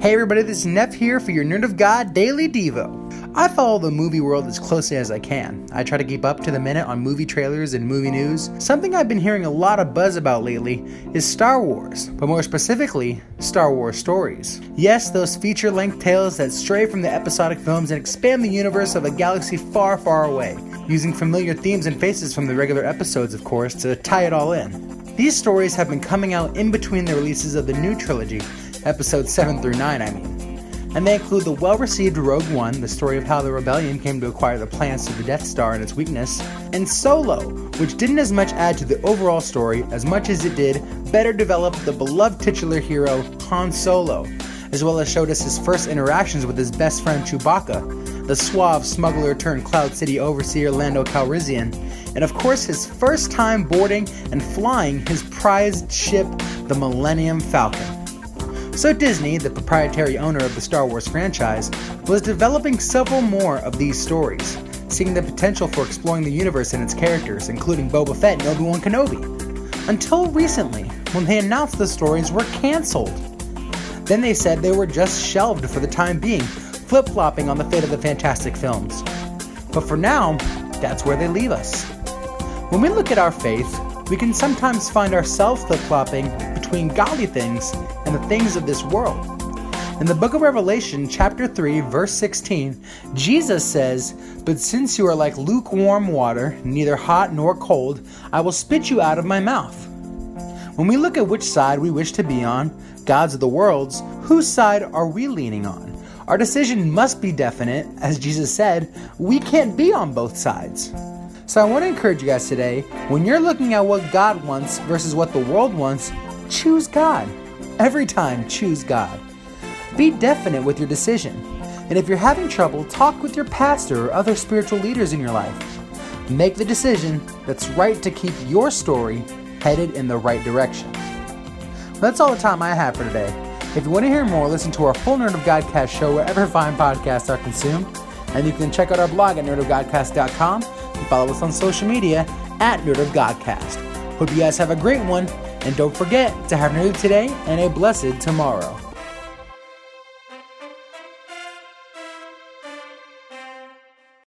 Hey everybody, this is Neff here for your Nerd of God Daily Devo. I follow the movie world as closely as I can. I try to keep up to the minute on movie trailers and movie news. Something I've been hearing a lot of buzz about lately is Star Wars, but more specifically, Star Wars stories. Yes, those feature-length tales that stray from the episodic films and expand the universe of a galaxy far, far away, using familiar themes and faces from the regular episodes, of course, to tie it all in. These stories have been coming out in between the releases of the new trilogy, episodes 7 through 9 and they include the well-received Rogue One, the story of how the Rebellion came to acquire the plans to the Death Star and its weakness, and Solo, which didn't as much add to the overall story as much as it did better develop the beloved titular hero Han Solo, as well as showed us his first interactions with his best friend Chewbacca, the suave smuggler turned Cloud City overseer Lando Calrissian, and of course his first time boarding and flying his prized ship, the Millennium Falcon. So Disney, the proprietary owner of the Star Wars franchise, was developing several more of these stories, seeing the potential for exploring the universe and its characters, including Boba Fett and Obi-Wan Kenobi. Until recently, when they announced the stories were cancelled. Then they said they were just shelved for the time being, flip-flopping on the fate of the Fantastic Films. But for now, that's where they leave us. When we look at our faith, we can sometimes find ourselves flip-flopping between godly things and the things of this world. In the book of Revelation, chapter 3, verse 16, Jesus says, "But since you are like lukewarm water, neither hot nor cold, I will spit you out of my mouth." When we look at which side we wish to be on, gods of the worlds, whose side are we leaning on? Our decision must be definite. As Jesus said, we can't be on both sides. So I want to encourage you guys today, when you're looking at what God wants versus what the world wants, choose God. Every time, choose God. Be definite with your decision. And if you're having trouble, talk with your pastor or other spiritual leaders in your life. Make the decision that's right to keep your story headed in the right direction. That's all the time I have for today. If you want to hear more, listen to our full Nerd of Godcast show wherever fine podcasts are consumed. And you can check out our blog at nerdofgodcast.com and follow us on social media at Nerd of Godcast. Hope you guys have a great one, and don't forget to have a nerd today and a blessed tomorrow.